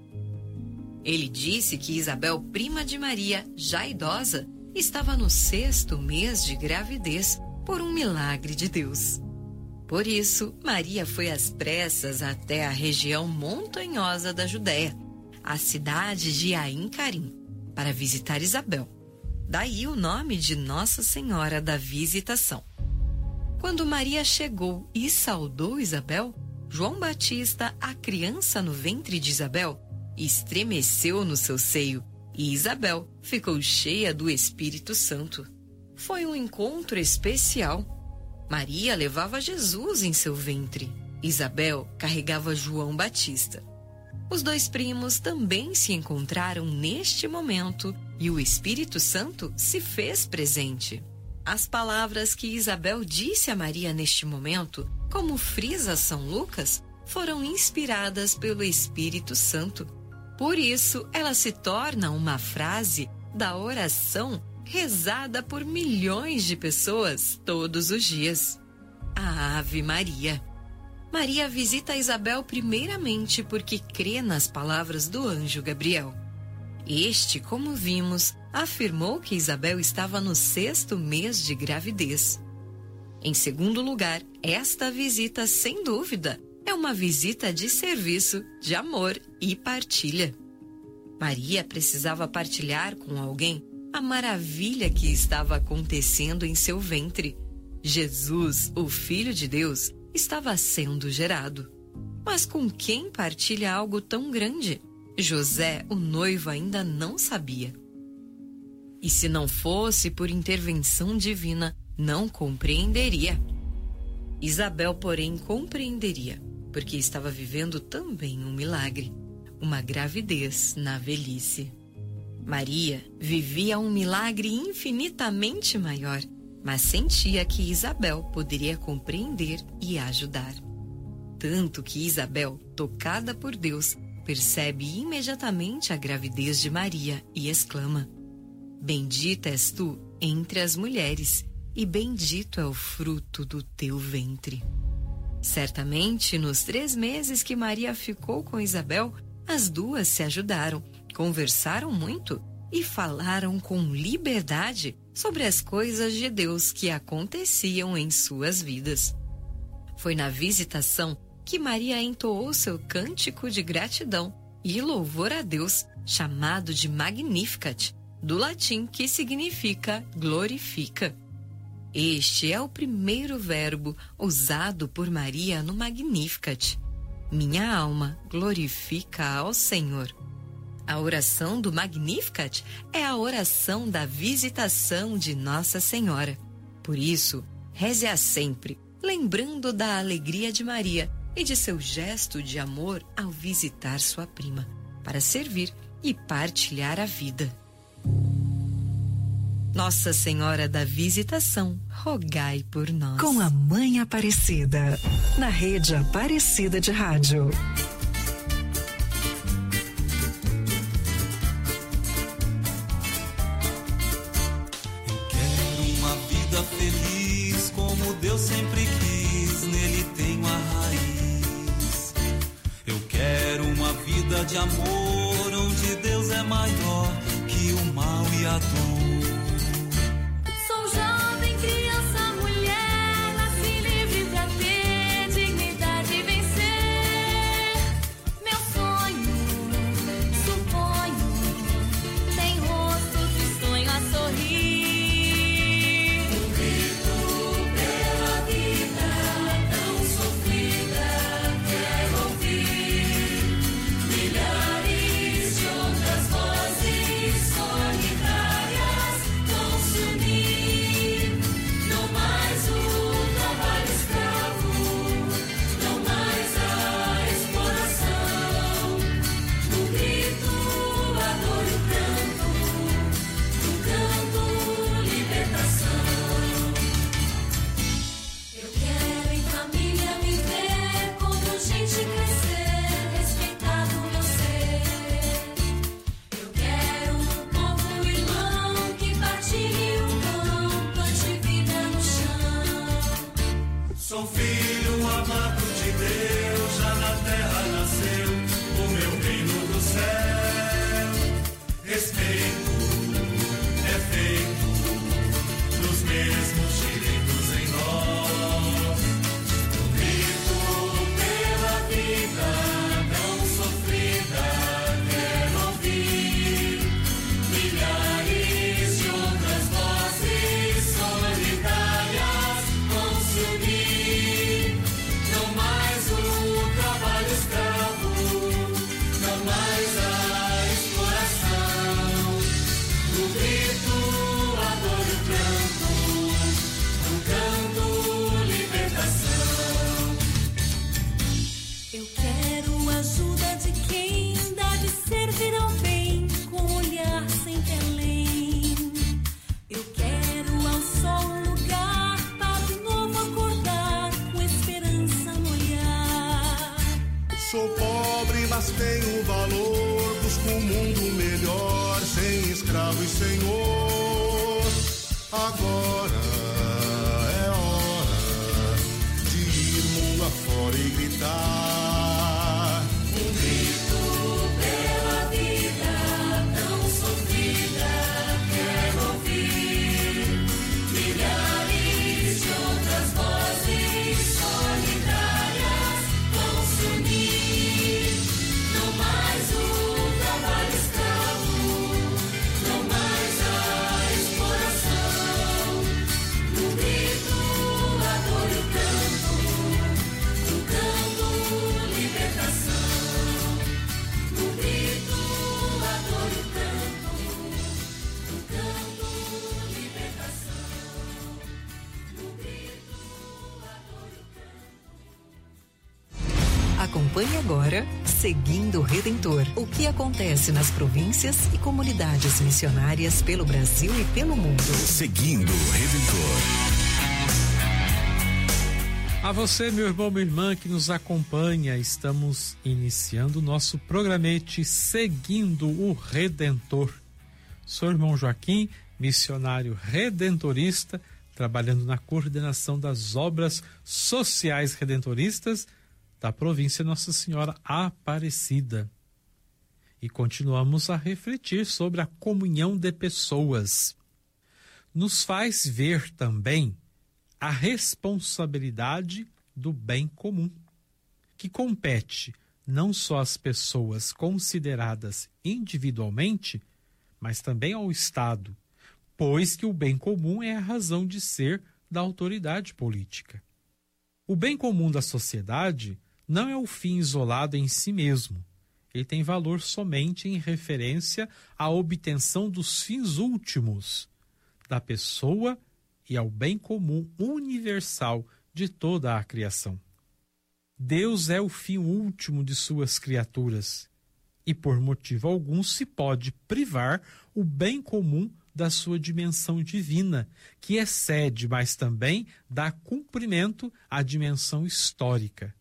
S13: Ele disse que Isabel, prima de Maria, já idosa, estava no 6º mês de gravidez por um milagre de Deus. Por isso, Maria foi às pressas até a região montanhosa da Judéia, a cidade de Ain Carim, para visitar Isabel. Daí o nome de Nossa Senhora da Visitação. Quando Maria chegou e saudou Isabel, João Batista, a criança no ventre de Isabel, estremeceu no seu seio e Isabel ficou cheia do Espírito Santo. Foi um encontro especial. Maria levava Jesus em seu ventre. Isabel carregava João Batista. Os dois primos também se encontraram neste momento e o Espírito Santo se fez presente. As palavras que Isabel disse a Maria neste momento, como frisa São Lucas, foram inspiradas pelo Espírito Santo. Por isso, ela se torna uma frase da oração rezada por milhões de pessoas todos os dias. A Ave Maria. Maria visita Isabel primeiramente porque crê nas palavras do anjo Gabriel. Este, como vimos, afirmou que Isabel estava no 6º mês de gravidez. Em segundo lugar, esta visita, sem dúvida, é uma visita de serviço, de amor e partilha. Maria precisava partilhar com alguém a maravilha que estava acontecendo em seu ventre. Jesus, o Filho de Deus, estava sendo gerado. Mas com quem partilha algo tão grande? José, o noivo, ainda não sabia. E se não fosse por intervenção divina, não compreenderia. Isabel, porém, compreenderia, porque estava vivendo também um milagre, uma gravidez na velhice. Maria vivia um milagre infinitamente maior, mas sentia que Isabel poderia compreender e ajudar. Tanto que Isabel, tocada por Deus, percebe imediatamente a gravidez de Maria e exclama: Bendita és tu entre as mulheres, e bendito é o fruto do teu ventre. Certamente, nos 3 meses que Maria ficou com Isabel, as duas se ajudaram, conversaram muito e falaram com liberdade sobre as coisas de Deus que aconteciam em suas vidas. Foi na visitação que Maria entoou seu cântico de gratidão e louvor a Deus, chamado de Magnificat, do latim que significa glorifica. Este é o primeiro verbo usado por Maria no Magnificat. Minha alma glorifica ao Senhor. A oração do Magnificat é a oração da visitação de Nossa Senhora. Por isso, reze-a sempre, lembrando da alegria de Maria e de seu gesto de amor ao visitar sua prima, para servir e partilhar a vida. Nossa Senhora da Visitação, rogai por nós.
S6: Com a Mãe Aparecida, na Rede Aparecida de Rádio.
S14: Eu quero uma vida feliz, como Deus sempre quis, nele tenho a raiz. Eu quero uma vida de amor, onde Deus é maior que o mal e a dor.
S2: Sou jovem, criança, mulher, nasci livre pra ter dignidade e vencer. Meu sonho, suponho, tem rosto de sonho a sorrir. Um grito pela vida tão sofrida, quero ouvir milhares de outras vozes solidárias vão se unir. Não mais o trabalho escravo, não mais a exploração. No grito, a dor e o pranto, no canto, libertação. Eu quero em família me ver, como gente crescer, respeitado meu ser. Eu quero um povo irmão que partilhe o pão, plante vida no chão.
S14: Sou filho amado de Deus, já na terra nasceu o meu reino do céu. Respeito é feito dos mesmos direitos em nós. Um grito pela vida tão sofrida, quero ouvir milhares de outras vozes solidárias vão se unir. Não mais o trabalho escravo, não mais a exploração. No grito, a dor e o pranto, no canto, libertação.
S2: Eu quero a ajuda de quem deve servir ao bem, com olhar sempre além. Eu quero ao sol um lugar para de novo acordar, com esperança no olhar.
S15: Sou pobre, mas tenho valor. Busco um mundo melhor, sem escravo e senhor. Agora é hora de ir mundo afora e gritar.
S2: Um grito pela vida tão sofrida, quero ouvir milhares de outras vozes solidárias vão se unir. Não mais o trabalho escravo, não mais a exploração. No grito, a dor e o canto, no canto, libertação. No grito, a dor e o canto, no canto, libertação. No grito, a dor e o canto.
S6: Acompanhe agora Seguindo o Redentor. O que acontece nas províncias e comunidades missionárias pelo Brasil e pelo mundo.
S9: Seguindo o Redentor.
S1: A você, meu irmão, minha irmã que nos acompanha, estamos iniciando o nosso programete Seguindo o Redentor. Sou o irmão Joaquim, missionário redentorista, trabalhando na coordenação das obras sociais redentoristas da província Nossa Senhora Aparecida. E continuamos a refletir sobre a comunhão de pessoas. Nos faz ver também a responsabilidade do bem comum, que compete não só às pessoas consideradas individualmente, mas também ao Estado, pois que o bem comum é a razão de ser
S16: da autoridade política. O bem comum da sociedade não é o fim isolado em si mesmo. Ele tem valor somente em referência à obtenção dos fins últimos da pessoa e ao bem comum universal de toda a criação. Deus é o fim último de suas criaturas e por motivo algum se pode privar o bem comum da sua dimensão divina, que excede, mas também dá cumprimento à dimensão histórica.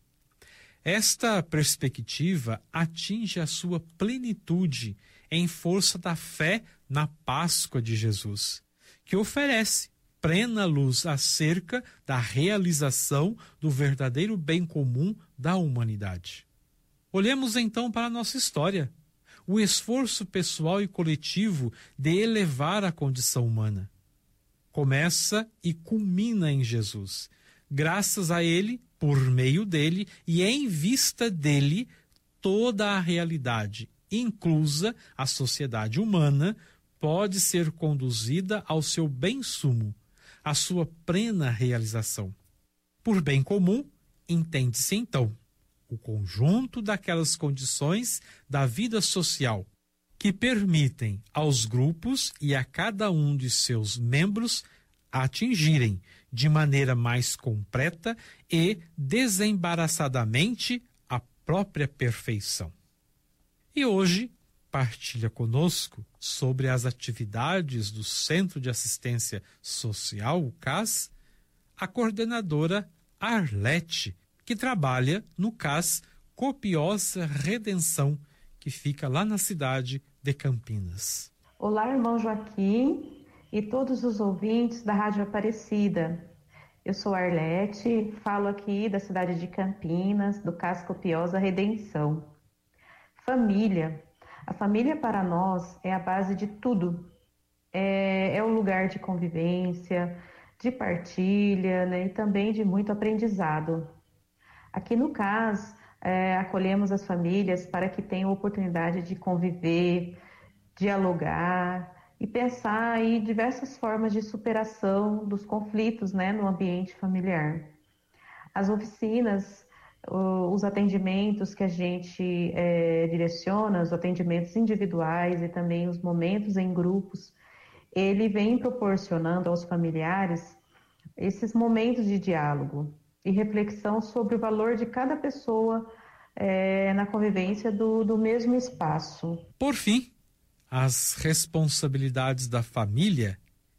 S16: Esta perspectiva atinge a sua plenitude em força da fé na Páscoa de Jesus, que oferece plena luz acerca da realização do verdadeiro bem comum da humanidade. Olhemos então para a nossa história, o esforço pessoal e coletivo de elevar a condição humana. Começa e culmina em Jesus. Graças a Ele, por meio dele e em vista dele, toda a realidade, inclusa a sociedade humana, pode ser conduzida ao seu bem sumo, à sua plena realização. Por bem comum, entende-se então o conjunto daquelas condições da vida social que permitem aos grupos e a cada um de seus membros atingirem de maneira mais completa e desembaraçadamente a própria perfeição. E hoje partilha conosco sobre as atividades do Centro de Assistência Social, o CAS, a coordenadora Arlete, que trabalha no CAS Copiosa Redenção, que fica lá na cidade de Campinas.
S17: Olá, irmão Joaquim e todos os ouvintes da Rádio Aparecida. Eu sou Arlete, falo aqui da cidade de Campinas, do CAS Copiosa Redenção. Família. A família para nós é a base de tudo. É o lugar de convivência, de partilha, né, e também de muito aprendizado. Aqui no CAS, acolhemos as famílias para que tenham oportunidade de conviver, dialogar e pensar em diversas formas de superação dos conflitos, né, no ambiente familiar. As oficinas, os atendimentos que a gente direciona, os atendimentos individuais e também os momentos em grupos, ele vem proporcionando aos familiares esses momentos de diálogo e reflexão sobre o valor de cada pessoa na convivência do mesmo espaço.
S16: Por fim, as responsabilidades da família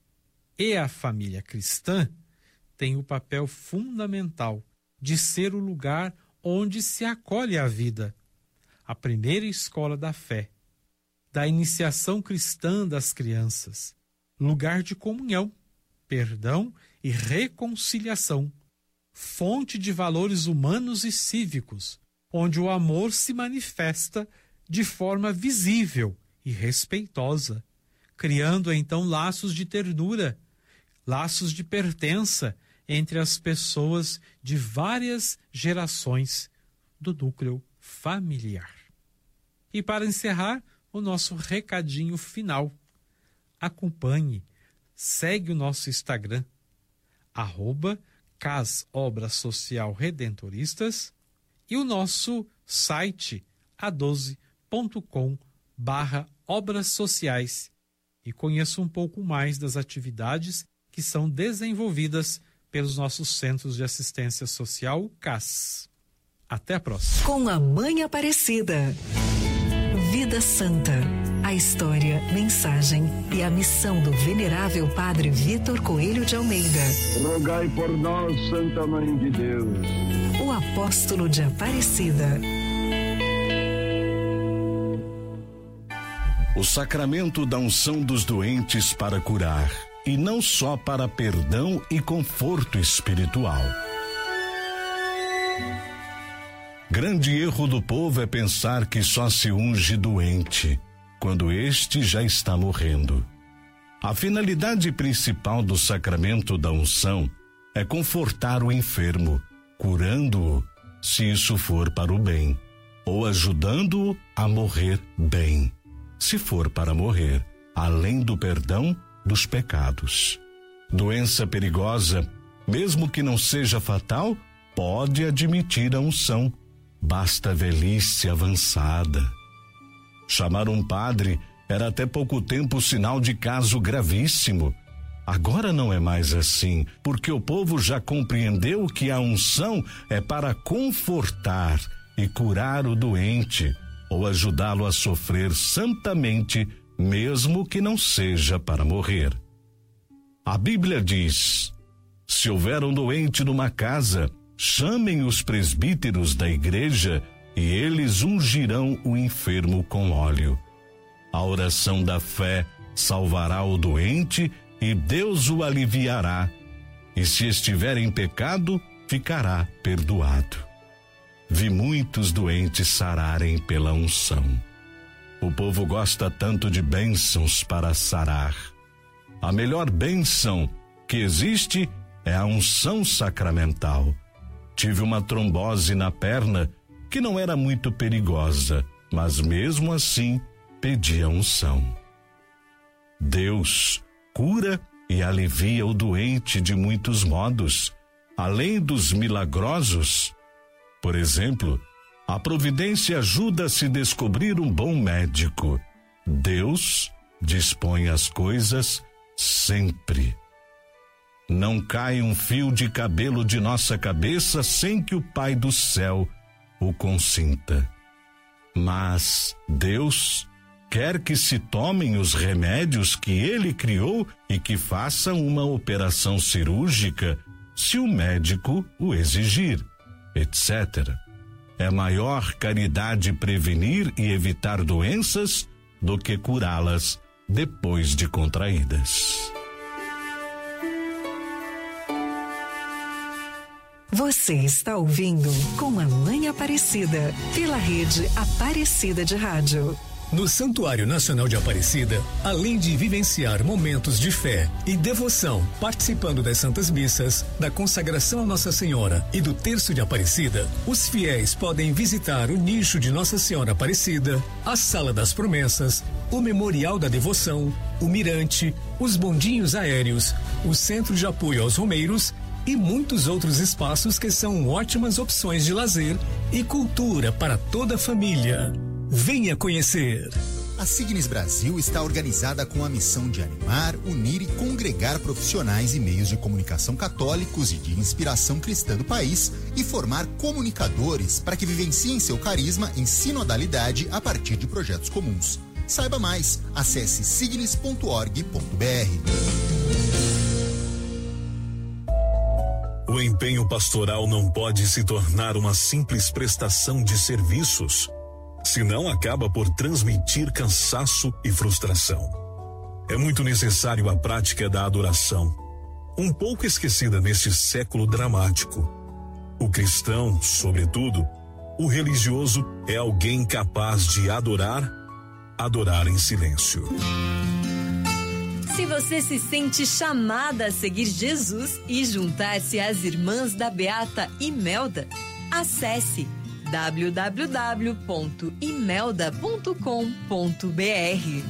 S16: e a família cristã têm o papel fundamental de ser o lugar onde se acolhe a vida, a primeira escola da fé, da iniciação cristã das crianças, lugar de comunhão, perdão e reconciliação, fonte de valores humanos e cívicos, onde o amor se manifesta de forma visível e respeitosa, criando então laços de ternura, laços de pertença entre as pessoas de várias gerações do núcleo familiar. E para encerrar, o nosso recadinho final. Acompanhe, segue o nosso Instagram, @CAS Obras Social Redentoristas, e o nosso site a12.com/obras sociais, e conheça um pouco mais das atividades que são desenvolvidas pelos nossos Centros de Assistência Social, CAS. Até a próxima.
S6: Com a Mãe Aparecida. Vida Santa. A história, mensagem e a missão do venerável Padre Vitor Coelho de Almeida.
S18: Rogai por nós, Santa Mãe de Deus.
S6: O apóstolo de Aparecida.
S9: O sacramento da unção dos doentes para curar, e não só para perdão e conforto espiritual. Grande erro do povo é pensar que só se unge doente, quando este já está morrendo. A finalidade principal do sacramento da unção é confortar o enfermo, curando-o, se isso for para o bem, ou ajudando-o a morrer bem, se for para morrer, além do perdão dos pecados. Doença perigosa mesmo que não seja fatal, pode admitir a unção. Basta a velhice avançada. Chamar um padre era até pouco tempo sinal de caso gravíssimo. Agora não é mais assim, porque o povo já compreendeu que a unção é para confortar e curar o doente, ou ajudá-lo a sofrer santamente, mesmo que não seja para morrer. A Bíblia diz: se houver um doente numa casa, chamem os presbíteros da igreja e eles ungirão o enfermo com óleo. A oração da fé salvará o doente e Deus o aliviará, e se estiver em pecado, ficará perdoado. Vi muitos doentes sararem pela unção. O povo gosta tanto de bênçãos para sarar. A melhor bênção que existe é a unção sacramental. Tive uma trombose na perna que não era muito perigosa, mas mesmo assim pedi a unção. Deus cura e alivia o doente de muitos modos, além dos milagrosos. Por exemplo, a providência ajuda a se descobrir um bom médico. Deus dispõe as coisas sempre. Não cai um fio de cabelo de nossa cabeça sem que o Pai do céu o consinta. Mas Deus quer que se tomem os remédios que Ele criou e que façam uma operação cirúrgica, se o médico o exigir, etc. É maior caridade prevenir e evitar doenças do que curá-las depois de contraídas.
S6: Você está ouvindo Com a Mãe Aparecida, pela rede Aparecida de Rádio.
S7: No Santuário Nacional de Aparecida, além de vivenciar momentos de fé e devoção, participando das Santas Missas, da consagração a Nossa Senhora e do Terço de Aparecida, os fiéis podem visitar o nicho de Nossa Senhora Aparecida, a Sala das Promessas, o Memorial da Devoção, o Mirante, os bondinhos aéreos, o Centro de Apoio aos Romeiros e muitos outros espaços que são ótimas opções de lazer e cultura para toda a família. Venha conhecer!
S19: A Signes Brasil está organizada com a missão de animar, unir e congregar profissionais e meios de comunicação católicos e de inspiração cristã do país e formar comunicadores para que vivenciem seu carisma em sinodalidade a partir de projetos comuns. Saiba mais, acesse signes.org.br.
S20: O empenho pastoral não pode se tornar uma simples prestação de serviços, senão acaba por transmitir cansaço e frustração. É muito necessário a prática da adoração, um pouco esquecida neste século dramático. O cristão, sobretudo, o religioso, é alguém capaz de adorar em silêncio.
S13: Se você se sente chamada a seguir Jesus e juntar-se às irmãs da Beata Imelda, acesse www.imelda.com.br.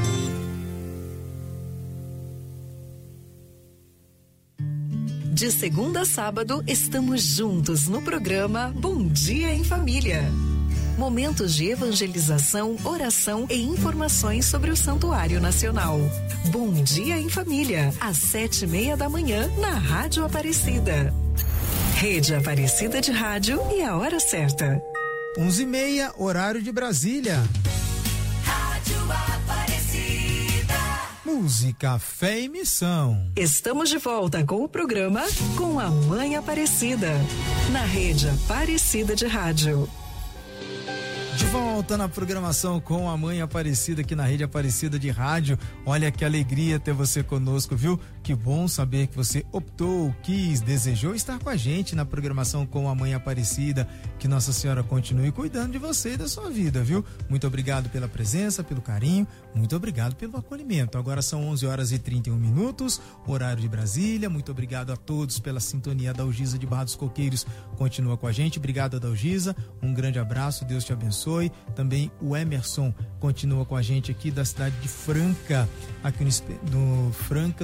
S6: De segunda a sábado, estamos juntos no programa Bom Dia em Família. Momentos de evangelização, oração e informações sobre o Santuário Nacional. Bom Dia em Família, às 7:30 da manhã, na Rádio Aparecida. Rede Aparecida de Rádio e a hora certa.
S1: 11:30, horário de Brasília.
S2: Rádio Aparecida.
S1: Música, fé e missão.
S6: Estamos de volta com o programa Com a Mãe Aparecida, na Rede Aparecida de Rádio.
S1: De volta na programação Com a Mãe Aparecida aqui na Rede Aparecida de Rádio. Olha que alegria ter você conosco, viu? Que bom saber que você optou, quis, desejou estar com a gente na programação Com a Mãe Aparecida. Que Nossa Senhora continue cuidando de você e da sua vida, viu? Muito obrigado pela presença, pelo carinho, muito obrigado pelo acolhimento. Agora são 11h31, horário de Brasília. Muito obrigado a todos pela sintonia. Da Dalgisa de Barra dos Coqueiros continua com a gente. Obrigado, Dalgisa. Um grande abraço, Deus te abençoe. Também o Emerson continua com a gente aqui da cidade de Franca, aqui no Franca, no estado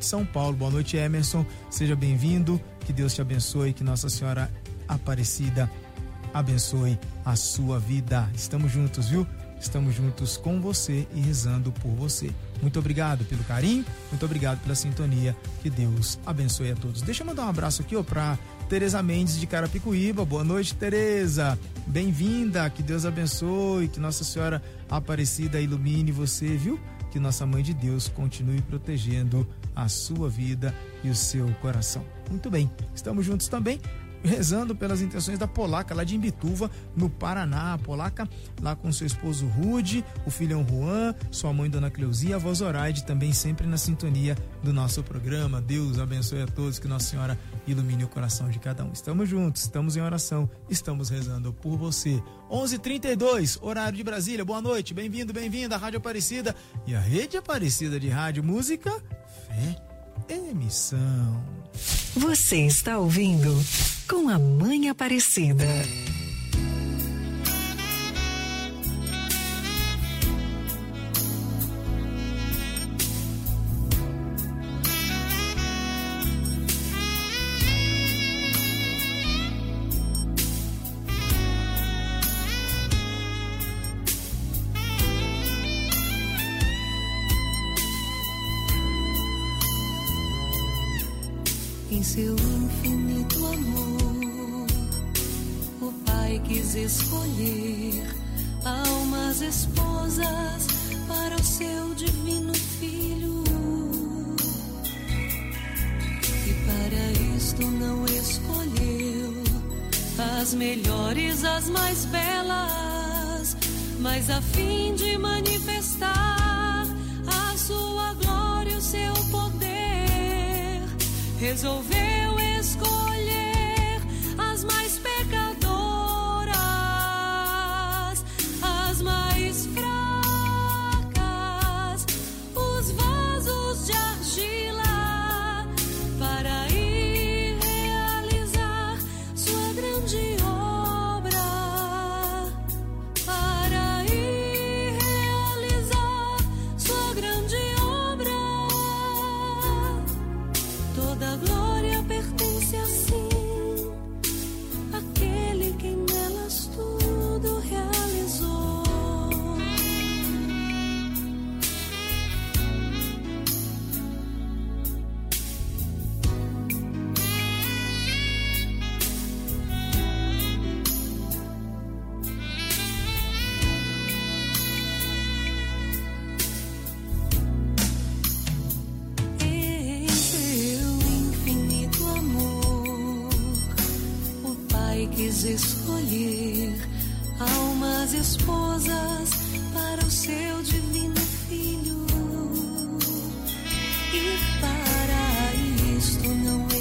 S1: de São Paulo. Boa noite, Emerson. Seja bem-vindo. Que Deus te abençoe, que Nossa Senhora Aparecida abençoe a sua vida. Estamos juntos, viu? Estamos juntos com você e rezando por você. Muito obrigado pelo carinho, muito obrigado pela sintonia. Que Deus abençoe a todos. Deixa eu mandar um abraço aqui, para Tereza Mendes de Carapicuíba. Boa noite, Tereza. Bem-vinda. Que Deus abençoe, que Nossa Senhora Aparecida ilumine você, viu? Que Nossa Mãe de Deus continue protegendo a sua vida e o seu coração. Muito bem, estamos juntos também, rezando pelas intenções da Polaca, lá de Imbituva, no Paraná. A Polaca, lá com seu esposo Rude, o filhão Juan, sua mãe Dona Cleusia, a avó Zoraide, também sempre na sintonia do nosso programa. Deus abençoe a todos, que Nossa Senhora ilumine o coração de cada um. Estamos juntos, estamos em oração, estamos rezando por você. 11h32, horário de Brasília. Boa noite, bem-vindo, bem-vinda à Rádio Aparecida e a Rede Aparecida de Rádio, Música, Fé e Missão.
S6: Você está ouvindo Com a Mãe Aparecida.
S2: Em seu infinito amor, o Pai quis escolher almas esposas para o seu divino Filho. E para isto não escolheu as melhores, as mais belas, mas a fim de manifestar a sua glória e o seu poder, resolveu escolher as mais pecadoras, as mais fracas, os vasos de argila, para ir realizar sua grande obra, para ir realizar sua grande obra. Toda glória pertence assim àquele que nelas tudo realizou. Quis escolher almas esposas para o seu divino Filho. E